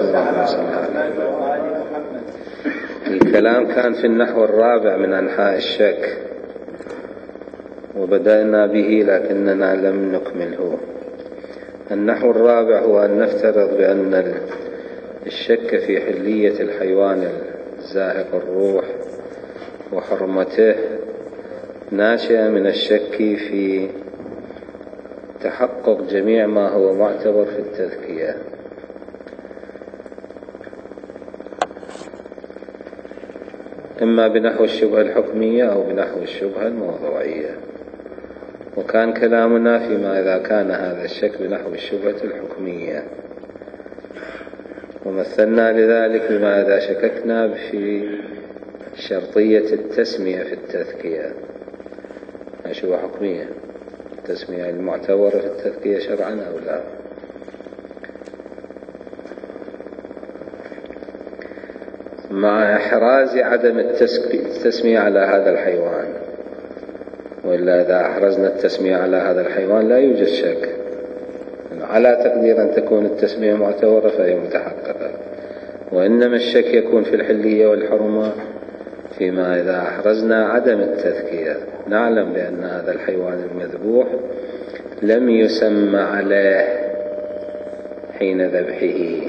اللهم صل على محمد. الكلام كان في النحو الرابع من أنحاء الشك، وبدأنا به لكننا لم نكمله. النحو الرابع هو أن نفترض بأن الشك في حلية الحيوان الزاهق الروح وحرمته ناشئة من الشك في تحقق جميع ما هو معتبر في التذكية، إما بنحو الشبهة الحكمية أو بنحو الشبهة الموضوعية. وكان كلامنا فيما إذا كان هذا الشك بنحو الشبهة الحكمية، ومثلنا لذلك بما إذا شككنا في شرطية التسمية في التذكية، شبهة حكمية، التسمية المعتبرة في التذكية شرعا أو لا. مع إحراز عدم التسمية على هذا الحيوان، وإلا إذا أحرزنا التسمية على هذا الحيوان لا يوجد شك، على تقدير أن تكون التسمية معتبرة فهي متحققة، وإنما الشك يكون في الحلية والحرمة فيما إذا أحرزنا عدم التذكية. نعلم بأن هذا الحيوان المذبوح لم يسمى عليه حين ذبحه،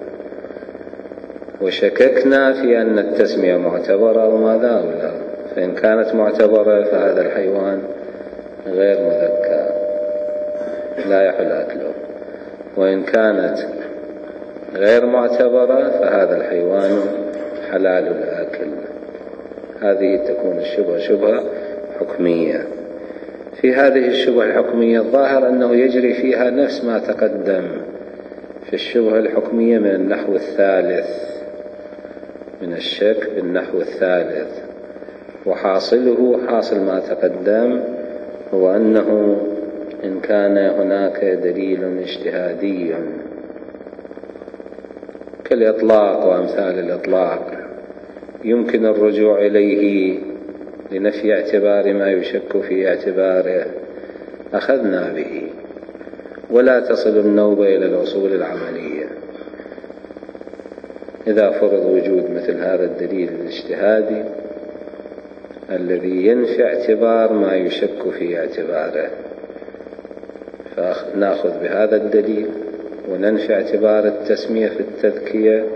وشككنا في أن التسمية معتبرة وماذا أو لا. فإن كانت معتبرة فهذا الحيوان غير مذكى لا يحل أكله، وإن كانت غير معتبرة فهذا الحيوان حلال الأكل. هذه تكون الشبهة شبهة حكمية. في هذه الشبهة الحكمية الظاهر أنه يجري فيها نفس ما تقدم في الشبهة الحكمية من النحو الثالث من الشك بالنحو الثالث، وحاصله حاصل ما تقدم هو أنه إن كان هناك دليل اجتهادي كالإطلاق وأمثال الإطلاق يمكن الرجوع إليه لنفي اعتبار ما يشك في اعتباره أخذنا به، ولا تصل النوبة إلى الأصول العملية إذا فرض وجود مثل هذا الدليل الاجتهادي الذي ينفي اعتبار ما يشك في اعتباره، فنأخذ بهذا الدليل وننفي اعتبار التسمية في التذكية،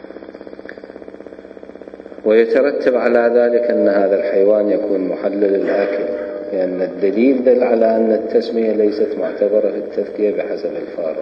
ويترتب على ذلك أن هذا الحيوان يكون محلل الأكل، لأن الدليل دل على أن التسمية ليست معتبرة في التذكية بحسب الفارق.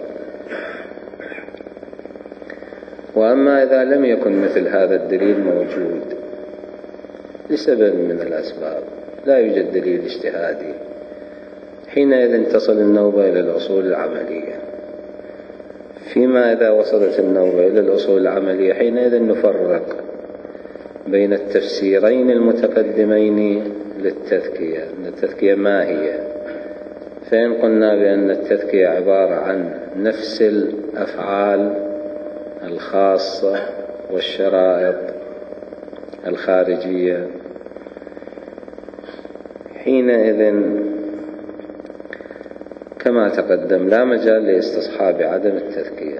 وأما إذا لم يكن مثل هذا الدليل موجود لسبب من الأسباب، لا يوجد دليل اجتهادي، حينئذ تصل النوبة إلى الأصول العملية. فيما إذا وصلت النوبة إلى الأصول العملية حينئذ نفرق بين التفسيرين المتقدمين للتذكية. التذكية ما هي؟ فإن قلنا بأن التذكية عبارة عن نفس الأفعال الخاصة والشرائط الخارجية، حينئذ كما تقدم لا مجال لاستصحاب عدم التذكية،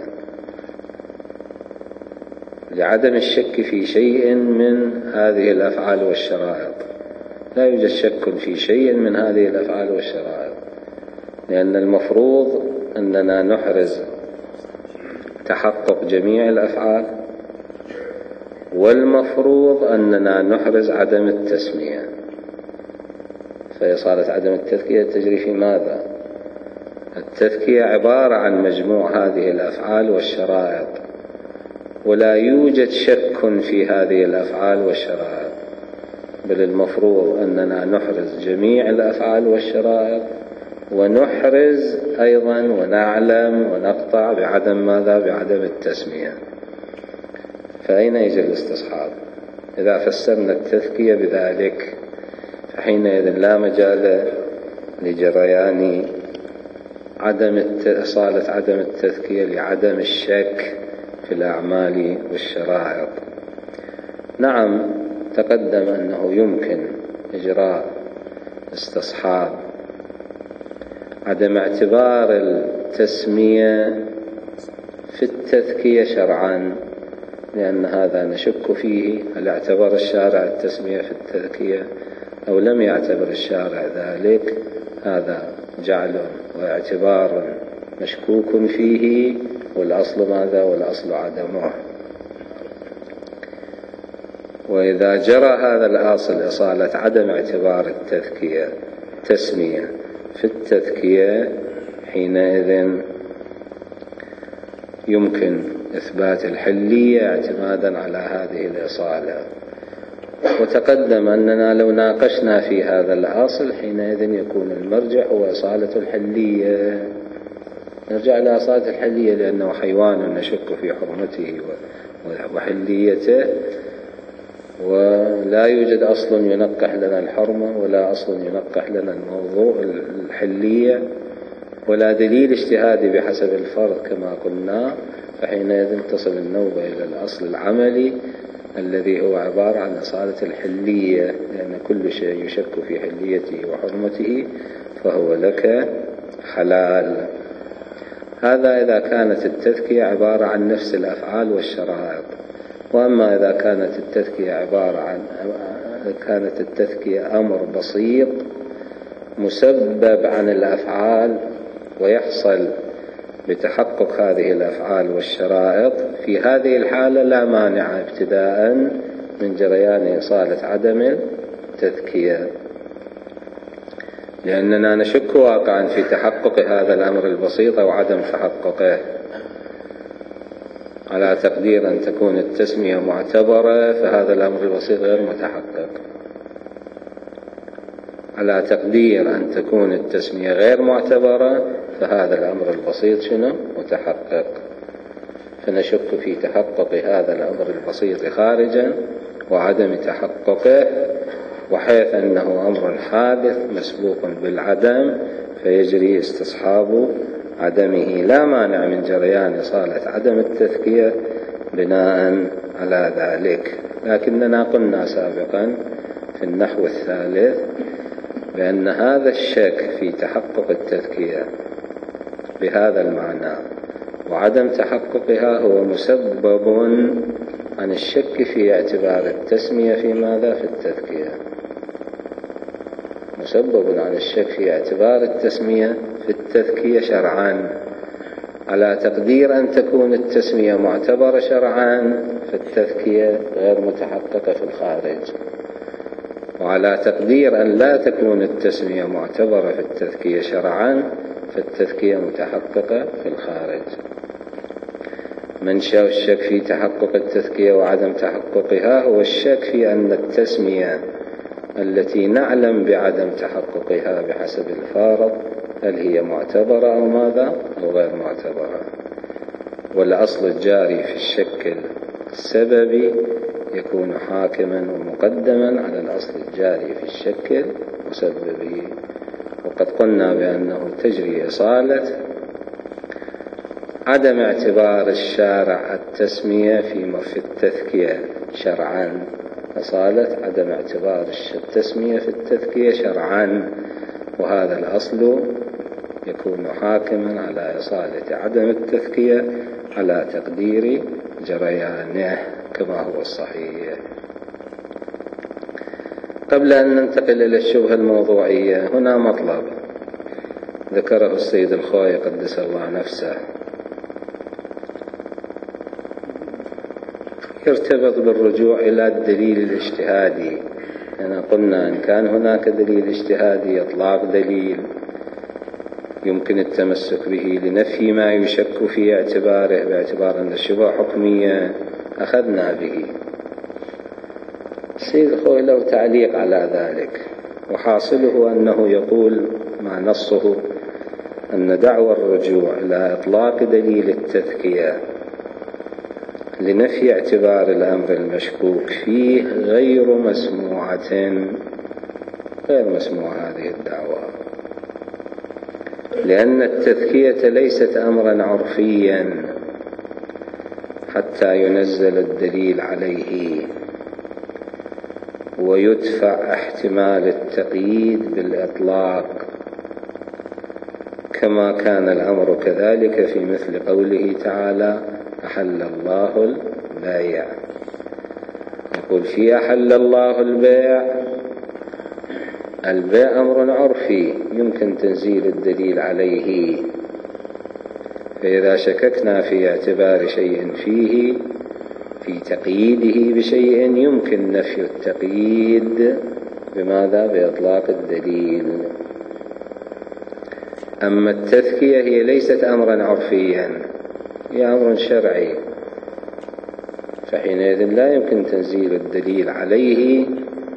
لعدم الشك في شيء من هذه الأفعال والشرائط. لا يوجد شك في شيء من هذه الأفعال والشرائط، لأن المفروض أننا نحرز تحقق جميع الأفعال، والمفروض أننا نحرز عدم التسمية. فصارت عدم التذكية تجري في ماذا؟ التذكية عبارة عن مجموع هذه الأفعال والشرائط، ولا يوجد شك في هذه الأفعال والشرائط، بل المفروض أننا نحرز جميع الأفعال والشرائط، ونحرز أيضا ونعلم ونقطع بعدم ماذا؟ بعدم التسمية. فأين يجي الاستصحاب؟ إذا فسرنا التذكية بذلك فحينئذ لا مجال لجريان إصالة عدم التذكية لعدم الشك في الأعمال والشرائط. نعم تقدم أنه يمكن إجراء استصحاب عدم اعتبار التسمية في التذكية شرعا، لأن هذا نشك فيه. هل اعتبر الشارع التسمية في التذكية أو لم يعتبر الشارع ذلك؟ هذا جعل واعتبار مشكوك فيه، والأصل ماذا؟ والأصل عدمه. وإذا جرى هذا الأصل إصالة عدم اعتبار التذكية تسمية في التذكية، حينئذ يمكن إثبات الحلية اعتمادا على هذه الإصالة. وتقدم أننا لو ناقشنا في هذا الأصل حينئذ يكون المرجع هو إصالة الحلية، نرجع إلى إصالة الحلية، لأنه حيوان نشك في حرمته وحليته، ولا يوجد أصل ينقح لنا الحرمة، ولا أصل ينقح لنا الموضوع الحلية، ولا دليل اجتهادي بحسب الفرض كما قلنا. فحينئذ تصل النوبة إلى الأصل العملي الذي هو عبارة عن إصالة الحلية، لأن كل شيء يشك في حليته وحرمته فهو لك حلال. هذا إذا كانت التذكية عبارة عن نفس الأفعال والشرائط. وأما إذا كانت التذكية أمر بسيط مسبب عن الأفعال، ويحصل بتحقق هذه الأفعال والشرائط، في هذه الحالة لا مانع ابتداء من جريان إصالة عدم التذكية، لأننا نشك واقعا في تحقق هذا الأمر البسيط أو عدم تحققه، على تقدير أن تكون التسمية معتبرة فهذا الأمر البسيط غير متحقق، على تقدير أن تكون التسمية غير معتبرة فهذا الأمر البسيط شنو؟ متحقق. فنشك في تحقق هذا الأمر البسيط خارجا وعدم تحققه، وحيث أنه أمر حادث مسبوق بالعدم فيجري استصحاب عدمه، لا مانع من جريان إصالة عدم التذكية بناء على ذلك. لكننا قلنا سابقا في النحو الثالث بأن هذا الشك في تحقق التذكية بهذا المعنى وعدم تحققها هو مسبب عن الشك في اعتبار التسمية في ماذا؟ في التذكية، مسبب عن الشك في اعتبار التسمية في التذكية شرعا، على تقدير أن تكون التسمية معتبرة شرعا في التذكية غير متحققة في الخارج، وعلى تقدير أن لا تكون التسمية معتبرة في التذكية شرعا فالتذكية متحققة في الخارج. منشأ الشك في تحقق التذكية وعدم تحققها هو الشك في أن التسمية التي نعلم بعدم تحققها بحسب الفارض هل هي معتبرة أو ماذا أو غير معتبرة. والأصل الجاري في الشك السببي يكون حاكما ومقدما على الأصل الجاري في الشك المسببي. وقد قلنا بأنه تجري إصالة عدم اعتبار الشارع التسمية في التذكية شرعا، إصالة عدم اعتبار التسمية في التذكية شرعا، وهذا الأصل يكون حاكما على إصالة عدم التذكية على تقدير جريانه كما هو الصحيح. قبل أن ننتقل إلى الشبهة الموضوعية، هنا مطلب ذكره السيد الخوئي قدس الله نفسه يرتبط بالرجوع إلى الدليل الاجتهادي. أنا قلنا إن كان هناك دليل اجتهادي إطلاق دليل يمكن التمسك به لنفي ما يشك في اعتباره باعتبار أن الشبهة حكمية أخذنا به. السيد الخوئي له تعليق على ذلك، وحاصله أنه يقول مع نصه أن دعوى الرجوع إلى إطلاق دليل التذكية لنفي اعتبار الأمر المشكوك فيه غير مسموعة هذه الدعوة، لأن التذكية ليست أمرا عرفيا حتى ينزل الدليل عليه ويدفع احتمال التقييد بالإطلاق، كما كان الأمر كذلك في مثل قوله تعالى أحل الله البيع. يقول في أحل الله البيع، البيع أمر عرفي يمكن تنزيل الدليل عليه، فإذا شككنا في اعتبار شيء فيه في تقييده بشيء يمكن نفي التقييد بماذا؟ بإطلاق الدليل. أما التذكية هي ليست أمرا عرفيا، هي أمر شرعي، فحينئذ لا يمكن تنزيل الدليل عليه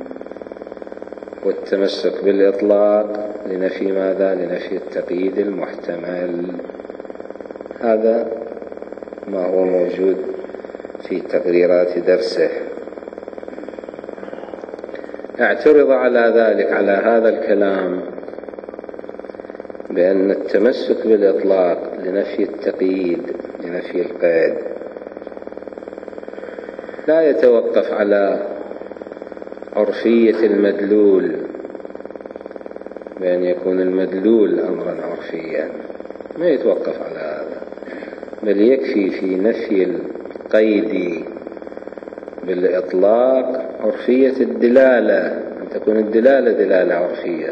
والتمسك بالإطلاق لنفي ماذا؟ لنفي التقييد المحتمل. هذا ما هو موجود في تقريرات درسه. اعترض على ذلك، على هذا الكلام، بأن التمسك بالإطلاق لنفي التقييد لنفي القيد لا يتوقف على عرفية المدلول، بأن يكون المدلول أمرا عرفيا، ما يتوقف على هذا، بل يكفي في نفي القيد بالإطلاق عرفية الدلالة، أن تكون الدلالة دلالة عرفية.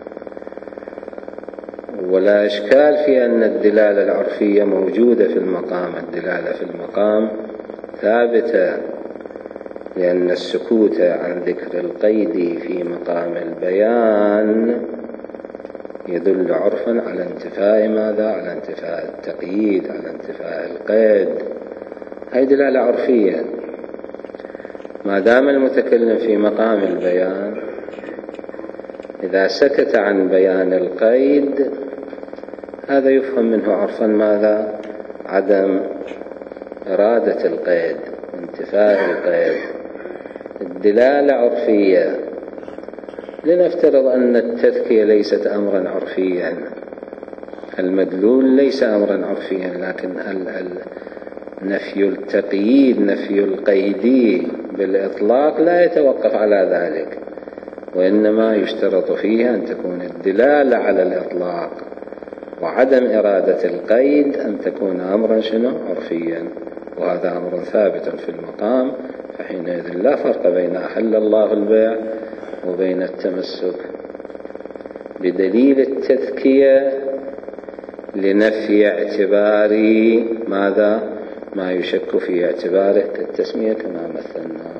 ولا إشكال في أن الدلالة العرفية موجودة في المقام، الدلالة في المقام ثابتة، لأن السكوت عن ذكر القيد في مقام البيان يدل عرفا على انتفاء ماذا؟ على انتفاء التقييد، على انتفاء القيد. هذه دلالة عرفية. ما دام المتكلم في مقام البيان، إذا سكت عن بيان القيد هذا يفهم منه عرفا ماذا؟ عدم إرادة القيد، انتفاء القيد. الدلالة عرفية. لنفترض أن التذكية ليست أمرا عرفيا، المدلول ليس أمرا عرفيا، لكن نفي التقييد نفي القيد بالإطلاق لا يتوقف على ذلك، وإنما يشترط فيها أن تكون الدلالة على الإطلاق، وعدم إرادة القيد أن تكون أمرا شنو؟ عرفيا، وهذا أمر ثابت في المقام. فحينئذ لا فرق بين أحل الله البيع وبين التمسك بدليل التذكية لنفي اعتبار ماذا؟ ما يشك في اعتباره كالتسمية كما مثلنا.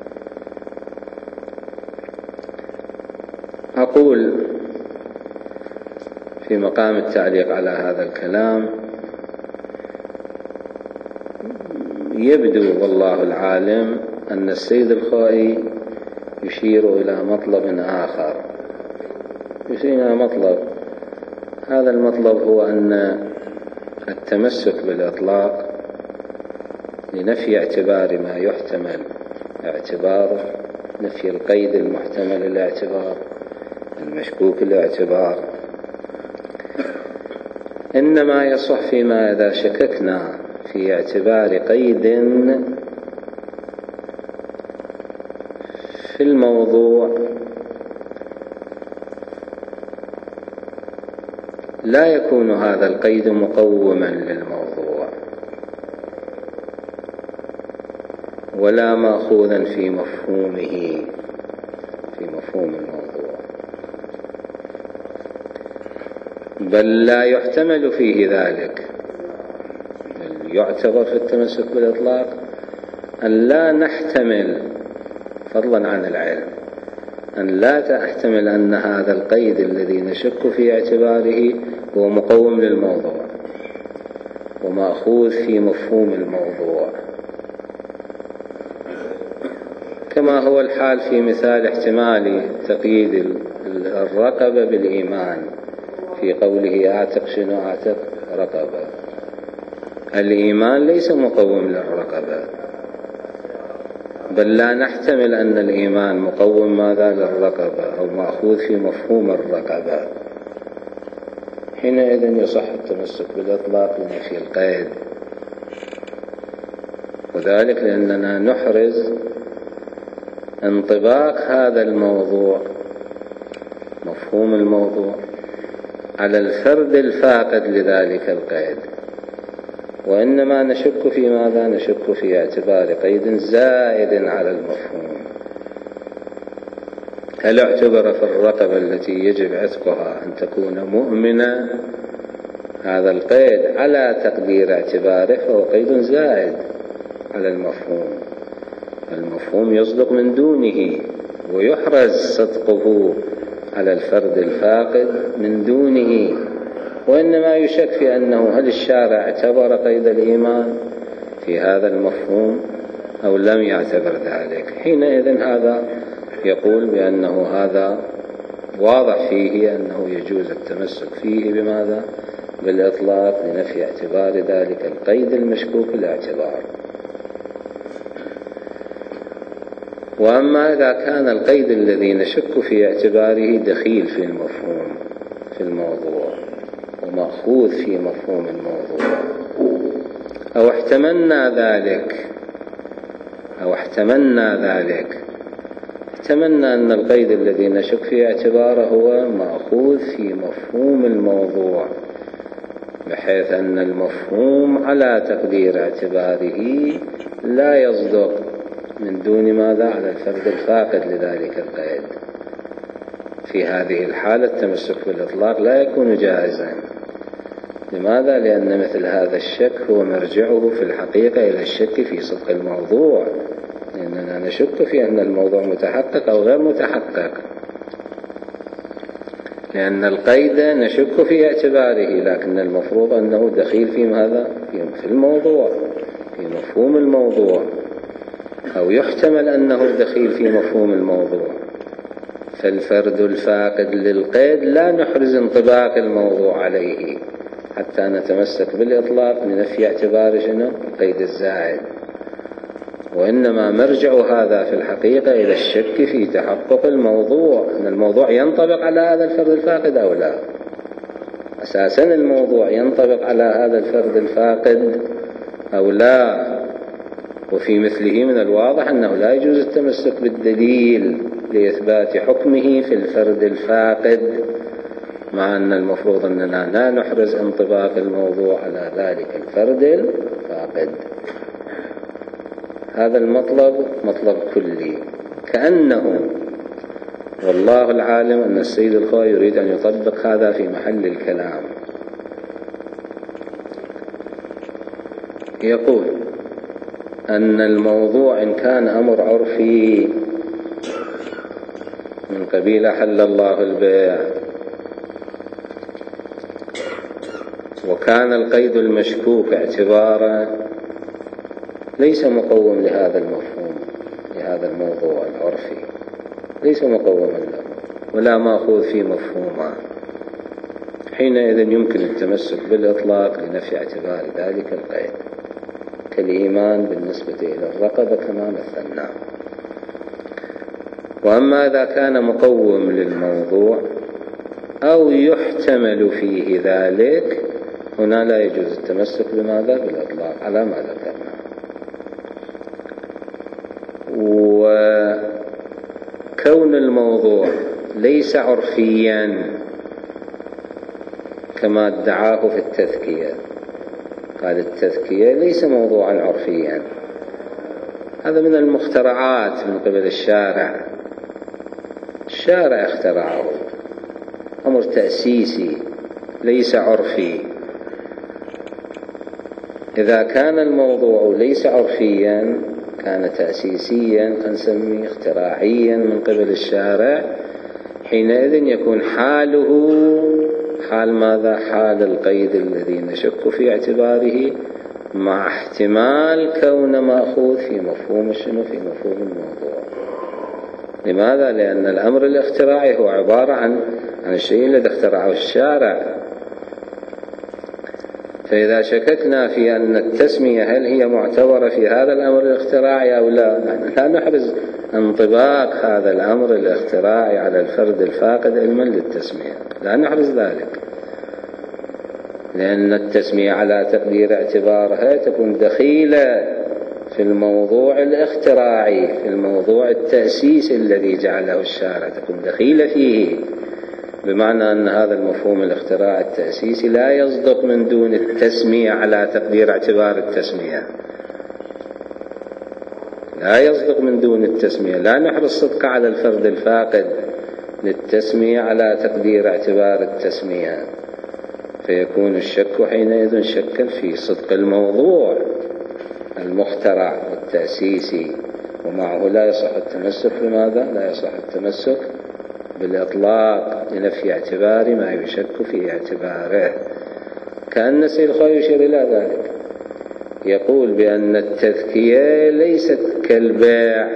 أقول في مقام التعليق على هذا الكلام، يبدو والله العالم أن السيد الخوئي يشير إلى مطلب آخر، يشير إلى مطلب، هذا المطلب هو أن التمسك بالإطلاق لنفي اعتبار ما يحتمل اعتباره، نفي القيد المحتمل الاعتبار، المشكوك الاعتبار، إنما يصح فيما إذا شككنا في اعتبار قيد في الموضوع لا يكون هذا القيد مقوما للموضوع ولا مأخوذا في مفهومه، في مفهوم الموضوع، بل لا يحتمل فيه ذلك، بل يعتبر في التمسك بالإطلاق أن لا نحتمل، فضلا عن العلم، أن لا تحتمل أن هذا القيد الذي نشك في اعتباره هو مقوم للموضوع ومأخوذ في مفهوم الموضوع، كما هو الحال في مثال احتمال تقييد الرقبة بالإيمان في قوله أعتق شنو؟ أعتق رقبة. الإيمان ليس مقوم للرقبة، بل لا نحتمل أن الإيمان مقوم ماذا؟ للرقبة أو مأخوذ في مفهوم الرقبة. حينئذ يصح التمسك بالإطلاق لنفي القيد، وذلك لأننا نحرز انطباق هذا الموضوع، مفهوم الموضوع، على الفرد الفاقد لذلك القيد، وإنما نشك في ماذا؟ نشك في اعتبار قيد زائد على المفهوم. هل اعتبر في الرقبة التي يجب عتقها أن تكون مؤمنة هذا القيد على تقدير اعتباره، فهو قيد زائد على المفهوم. المفهوم يصدق من دونه ويحرز صدقه على الفرد الفاقد من دونه، وإنما يشك في أنه هل الشارع اعتبر قيد الإيمان في هذا المفهوم أو لم يعتبر ذلك. حينئذ هذا يقول بأنه هذا واضح فيه أنه يجوز التمسك فيه بماذا؟ بالإطلاق لنفي اعتبار ذلك القيد المشكوك الاعتبار. وأما إذا كان القيد الذي نشك في اعتباره دخيل في المفهوم في الموضوع ومأخوذ في مفهوم الموضوع، أو احتملنا ذلك احتملنا أن القيد الذي نشك في اعتباره هو مأخوذ في مفهوم الموضوع، بحيث أن المفهوم على تقدير اعتباره لا يصدق من دون ماذا؟ على الفرد الفاقد لذلك القيد. في هذه الحالة التمسك بالإطلاق لا يكون جائزا. لماذا؟ لأن مثل هذا الشك هو مرجعه في الحقيقة إلى الشك في صدق الموضوع، لأننا نشك في أن الموضوع متحقق أو غير متحقق، لأن القيد نشك في اعتباره، لكن المفروض أنه دخيل في ماذا؟ في الموضوع، في مفهوم الموضوع، أو يحتمل أنه دخيل في مفهوم الموضوع. فالفرد الفاقد للقيد لا نحرز انطباق الموضوع عليه حتى نتمسك بالإطلاق لنفي اعتبار شنو؟ القيد الزائد، وإنما مرجع هذا في الحقيقة إلى الشك في تحقق الموضوع، أن الموضوع ينطبق على هذا الفرد الفاقد أو لا. أساسا الموضوع ينطبق على هذا الفرد الفاقد أو لا. وفي مثله من الواضح أنه لا يجوز التمسك بالدليل لإثبات حكمه في الفرد الفاقد، مع أن المفروض أننا لا نحرز انطباق الموضوع على ذلك الفرد الفاقد. هذا المطلب مطلب كلي، كأنه والله العالم أن السيد الخوئي يريد أن يطبق هذا في محل الكلام. يقول أن الموضوع إن كان أمر عرفي من قبيل حل الله البيع، وكان القيد المشكوك اعتبارا ليس مقوم لهذا المفهوم، لهذا الموضوع العرفي ليس مقوما له ولا مأخوذ في مفهومه، حينئذ يمكن التمسك بالإطلاق لنفي اعتبار ذلك القيد، كالإيمان بالنسبة إلى الرقبة كما مثلنا. وأما إذا كان مقوم للموضوع أو يحتمل فيه ذلك، هنا لا يجوز التمسك بماذا؟ بالإطلاق على ما ذكرنا. وكون الموضوع ليس عرفيا كما ادعاه في التذكية، قال التذكية ليس موضوعا عرفيا، هذا من المخترعات من قبل الشارع اخترعه، أمر تأسيسي ليس عرفي. إذا كان الموضوع ليس عرفيا كان تأسيسيا، نسميه اختراعيا من قبل الشارع، حينئذ يكون حاله حال ماذا؟ حال القيد الذي نشك في اعتباره، مع احتمال كون مأخوذ في مفهوم شنو؟ في مفهوم الموضوع. لماذا؟ لأن الأمر الاختراعي هو عبارة عن الشيء الذي اخترعه الشارع. فإذا شككنا في أن التسمية هل هي معتبرة في هذا الأمر الاختراعي أو لا، لا نحرز انطباق هذا الأمر الاختراعي على الفرد الفاقد علما للتسمية، لا نحرز ذلك، لأن التسمية على تقدير اعتبارها تكون دخيلة في الموضوع الاختراعي، في الموضوع التأسيس الذي جعله الشارع، تكون دخيلة فيه، بمعنى أن هذا المفهوم الاختراع التأسيسي لا يصدق من دون التسمية على تقدير اعتبار التسمية، لا يصدق من دون التسمية. لا نحرص الصدق على الفرد الفاقد للتسمية على تقدير اعتبار التسمية، فيكون الشك حينئذ شكا في صدق الموضوع المخترع والتأسيسي، ومعه لا يصح التمسك بماذا؟ لا يصح التمسك بالإطلاق لنفي اعتبار ما يشك في اعتباره. كأن سيد الخوي يشير إلى ذلك، يقول بأن التذكية ليست كالبيع.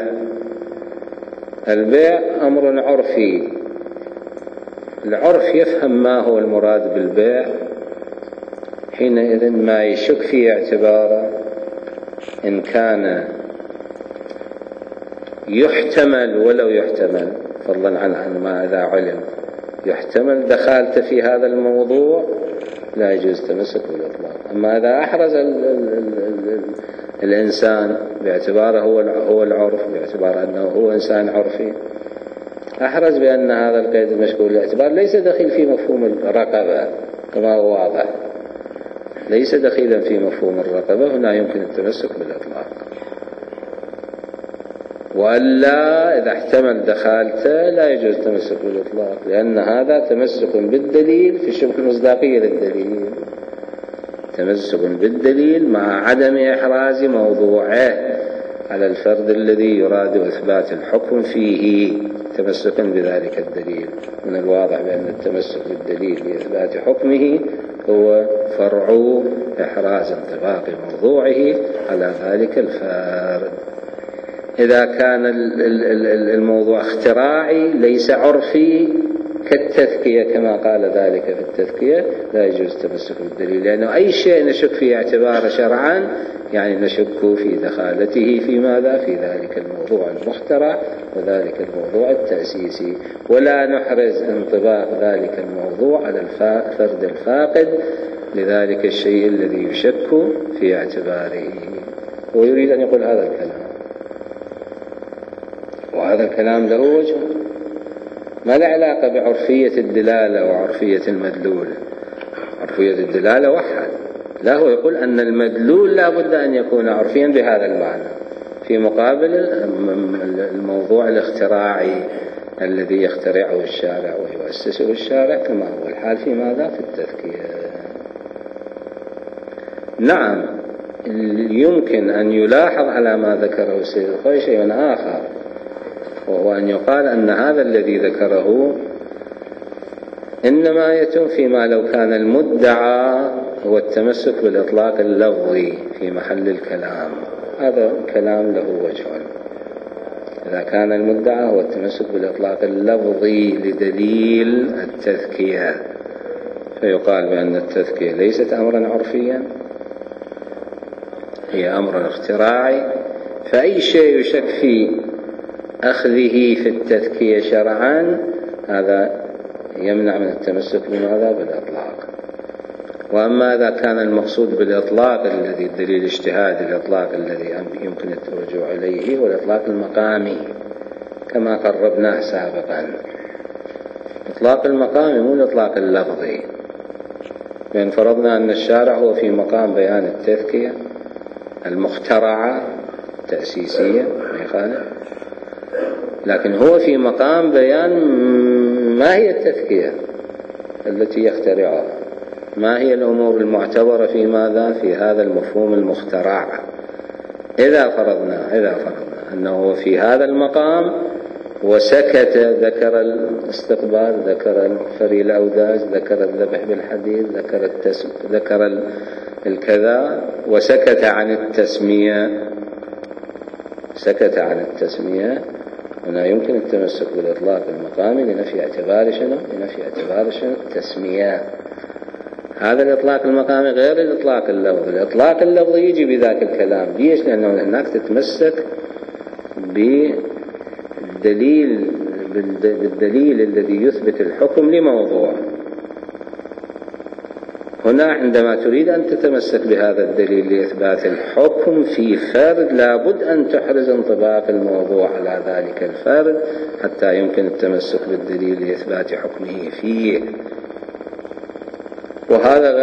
البيع أمر عرفي، العرف يفهم ما هو المراد بالبيع، حينئذ ما يشك في اعتباره إن كان يحتمل ولو يحتمل، فضلا عن ما إذا علم يحتمل دخلت في هذا الموضوع، لا يجوز تمسك بالإطلاق. أما إذا أحرز الإنسان باعتباره هو العرف، باعتبار أنه هو إنسان عرفي، أحرز بأن هذا القيد المشكول الاعتبار ليس دخيل في مفهوم الرقبة كما هو واضح، ليس دخيلا في مفهوم الرقبة، هنا يمكن التمسك بالإطلاق. وألا إذا احتمل دخالته لا يجوز التمسك بالإطلاق، لأن هذا تمسك بالدليل في شبه المصداقية للدليل، تمسك بالدليل مع عدم إحراز موضوعه على الفرد الذي يراد إثبات الحكم فيه تمسكا بذلك الدليل. من الواضح بأن التمسك بالدليل لإثبات حكمه هو فرع إحراز انطباق موضوعه على ذلك الفرد. إذا كان الموضوع اختراعي ليس عرفي كالتذكية كما قال ذلك في التذكية، لا يجوز التمسك بالدليل، لأنه أي شيء نشك في اعتباره شرعا يعني نشك في دخالته في ماذا؟ في ذلك الموضوع المخترع وذلك الموضوع التأسيسي، ولا نحرز انطباق ذلك الموضوع على الفرد الفاقد لذلك الشيء الذي يشك في اعتباره. ويريد أن يقول هذا الكلام، وهذا الكلام له وجه، ما له علاقة بعرفية الدلالة وعرفية المدلول. عرفية الدلالة وحد، لا هو يقول أن المدلول لا بد أن يكون عرفيا بهذا المعنى في مقابل الموضوع الاختراعي الذي يخترعه الشارع ويؤسسه الشارع كما هو الحال في ماذا؟ في التذكية. نعم يمكن أن يلاحظ على ما ذكره السيد الخوي شيء آخر، وهو أن يقال أن هذا الذي ذكره إنما يتم فيما لو كان المدعى هو التمسك بالإطلاق اللفظي في محل الكلام. هذا الكلام له وجه، إذا كان المدعى هو التمسك بالإطلاق اللفظي لدليل التذكية، فيقال بأن التذكية ليست أمرا عرفيا، هي أمر اختراعي، فأي شيء يشك في أخذه في التذكية شرعا هذا يمنع من التمسك بماذا؟ بالإطلاق. وأما إذا كان المقصود بالإطلاق الذي الدليل اجتهادي، الإطلاق الذي يمكن الرجوع إليه هو الإطلاق المقامي كما قربناه سابقا. إطلاق المقامي مو الإطلاق اللفظي، لأن فرضنا أن الشارع هو في مقام بيان التذكية المخترعة التأسيسية ما يخالف، لكن هو في مقام بيان ما هي التذكية التي يخترعها، ما هي الأمور المعتبرة في ماذا؟ في هذا المفهوم المخترع. إذا فرضنا أنه في هذا المقام وسكت، ذكر الاستقبال، ذكر فري الأوداج، ذكر الذبح بالحديد، ذكر الكذا، وسكت عن التسمية، هنا يمكن التمسك بالإطلاق المقامي لنفي اعتبار شنو؟ لنفي اعتبار شنو؟ التسمية. هذا الإطلاق المقامي غير الإطلاق اللفظي. الإطلاق اللفظي يجي بذاك الكلام. ليش؟ لأنه هناك تتمسك بالدليل الذي يثبت الحكم لموضوع. هنا عندما تريد أن تتمسك بهذا الدليل لإثبات الحكم في فرد لابد أن تحرز انطباق الموضوع على ذلك الفرد حتى يمكن التمسك بالدليل لإثبات حكمه فيه، وهذا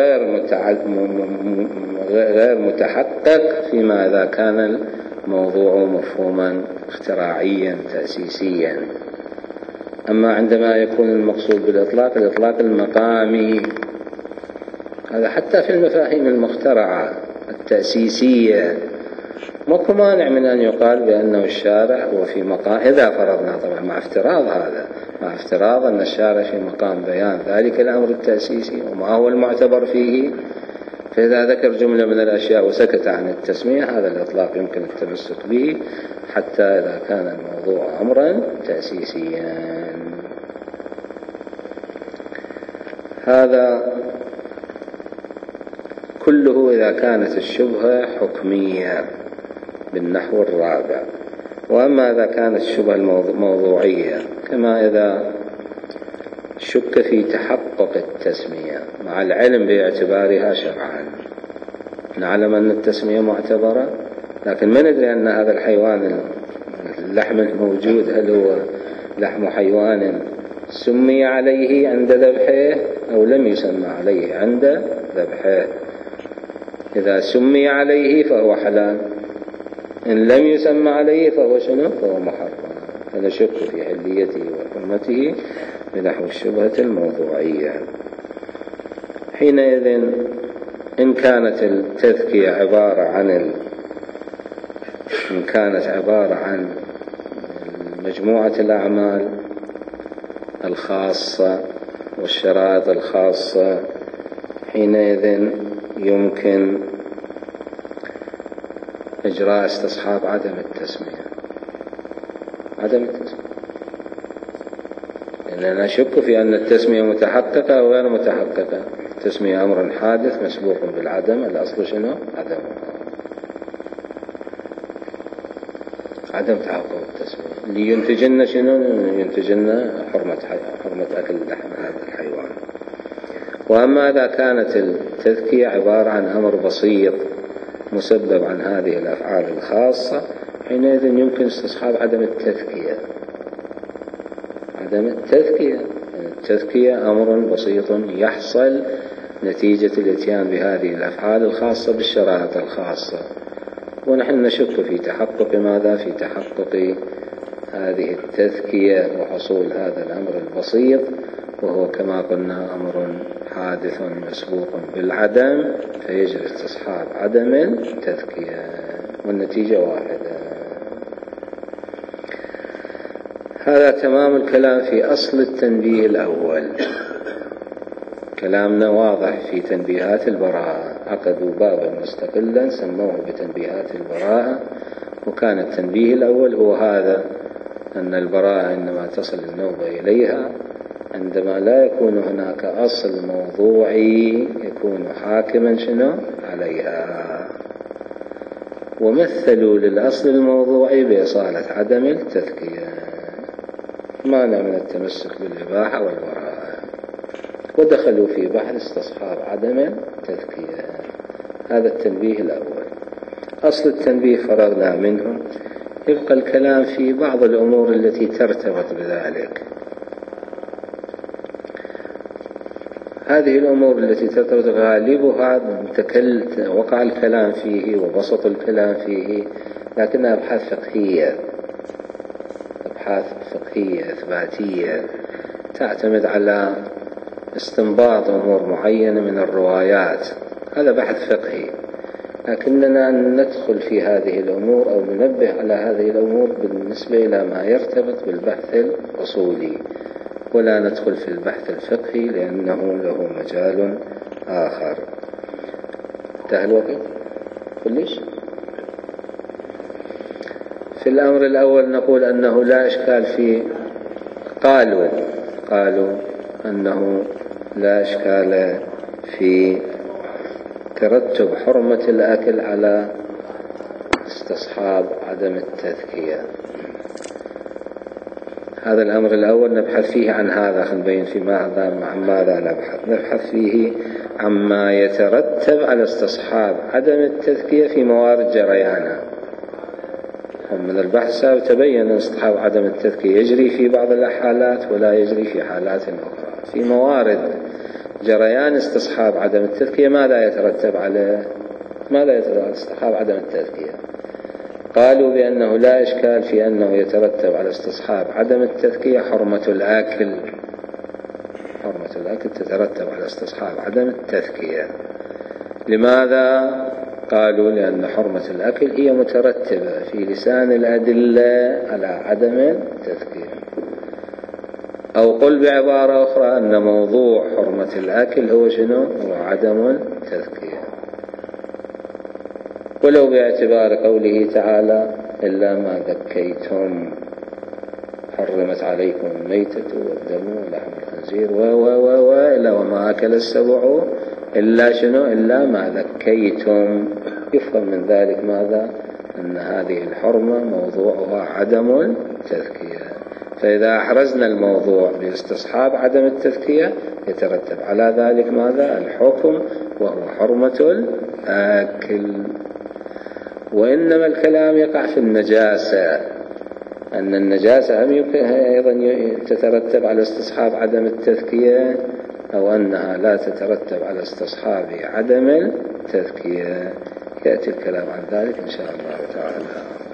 غير متحقق فيما إذا كان الموضوع مفهوما اختراعيا تأسيسيا. أما عندما يكون المقصود الإطلاق المقامي، هذا حتى في المفاهيم المخترعة التأسيسية ماكو مانع من أن يقال بأنه الشارع هو في مقام، إذا فرضنا طبعا مع افتراض أن الشارع في مقام بيان ذلك الأمر التأسيسي وما هو المعتبر فيه. فإذا ذكر جملة من الأشياء وسكت عن التسمية، هذا الإطلاق يمكن التمسك به حتى إذا كان الموضوع أمرا تأسيسيا. هذا كله إذا كانت الشبهة حكمية بالنحو الرابع. وأما إذا كانت الشبهة موضوعية، كما إذا شك في تحقق التسمية مع العلم باعتبارها شرعا، نعلم أن التسمية معتبرة لكن ما ندري أن هذا الحيوان اللحم الموجود هل هو لحم حيوان سمي عليه عند ذبحه أو لم يسمى عليه عند ذبحه. إذا سمي عليه فهو حلال، إن لم يسمى عليه فهو شنو؟ فهو محرم. فنشك في حليته وحرمته بنحو الشبهة الموضوعية. حينئذ إن كانت التذكية عبارة عن مجموعة الأعمال الخاصة والشرائط الخاصة، حينئذ يمكن إجراء استصحاب عدم التسمية. لأننا نشك في أن التسمية متحققة أو غير متحققة. التسمية أمر حادث مسبوق بالعدم، الأصل شنو؟ عدم تحقق التسمية اللي ينتجنا شنو؟ ينتجنا حرمة أكل لحم هذا الحيوان. وأما إذا كانت التذكية عبارة عن أمر بسيط مسبب عن هذه الأفعال الخاصة، حينئذ يمكن استصحاب عدم التذكية. التذكية أمر بسيط يحصل نتيجة الاتيان بهذه الأفعال الخاصة بالشرائط الخاصة، ونحن نشك في تحقق ماذا؟ في تحقق هذه التذكية وحصول هذا الأمر البسيط، وهو كما قلنا أمر حادث مسبوق بالعدم، فيجري استصحاب عدم التذكية والنتيجة واحدة. هذا تمام الكلام في أصل التنبيه الأول. كلامنا واضح في تنبيهات البراءة، عقدوا بابا مستقلا سموه بتنبيهات البراءة، وكان التنبيه الأول هو هذا، أن البراءة عندما تصل النوبة إليها عندما لا يكون هناك أصل موضوعي يكون حاكما شنو عليها، ومثلوا للأصل الموضوعي بإصالة عدم التذكية، مانع من التمسك بالإباحة والبراءة، ودخلوا في بحث استصحاب عدم التذكية. هذا التنبيه الأول. أصل التنبيه فرغنا منه، يبقى الكلام في بعض الأمور التي ترتبط بذلك. هذه الأمور التي ترتبط غالبها وقع الكلام فيه وبسط الكلام فيه، لكنها أبحاث فقهية إثباتية تعتمد على استنباط أمور معينة من الروايات. هذا بحث فقهي، لكننا ندخل في هذه الأمور أو ننبه على هذه الأمور بالنسبة إلى ما يرتبط بالبحث الأصولي، ولا ندخل في البحث الفقهي لأنه له مجال آخر. انتهى الوقت كلش. في الأمر الأول نقول أنه لا إشكال في قالوا أنه لا إشكال في ترتب حرمة الأكل على استصحاب عدم التذكية. هذا الأمر الأول نبحث فيه عن هذا، نبين في ماذا نبحث فيه عما يترتب على استصحاب عدم التذكية في موارد جريانها. ومن البحث تبين أن استصحاب عدم التذكية يجري في بعض الحالات ولا يجري في حالات أخرى. في موارد جريان استصحاب عدم التذكية ماذا يترتب على استصحاب عدم التذكية؟ قالوا بأنه لا إشكال في أنه يترتب على استصحاب عدم التذكية حرمة الأكل. حرمة الأكل تترتب على استصحاب عدم التذكية. لماذا؟ قالوا لأن حرمة الأكل هي مترتبة في لسان الأدلة على عدم التذكية. أو قل بعبارة أخرى أن موضوع حرمة الأكل هو شنو؟ هو عدم التذكية. ولو باعتبار قوله تعالى إلا ما ذكيتم، حرمت عليكم الميتة والدم ولحم الخنزير إلا وما أكل السبع إلا شنو؟ إلا ما ذكيتم. يفهم من ذلك ماذا؟ أن هذه الحرمة موضوعها عدم التذكية. فإذا أحرزنا الموضوع باستصحاب عدم التذكية يترتب على ذلك ماذا؟ الحكم، وهو حرمة الأكل. وإنما الكلام يقع في النجاسة، أن النجاسة هم يمكن أيضا تترتب على استصحاب عدم التذكية، أو أنها لا تترتب على استصحاب عدم التذكية. يأتي الكلام عن ذلك إن شاء الله تعالى.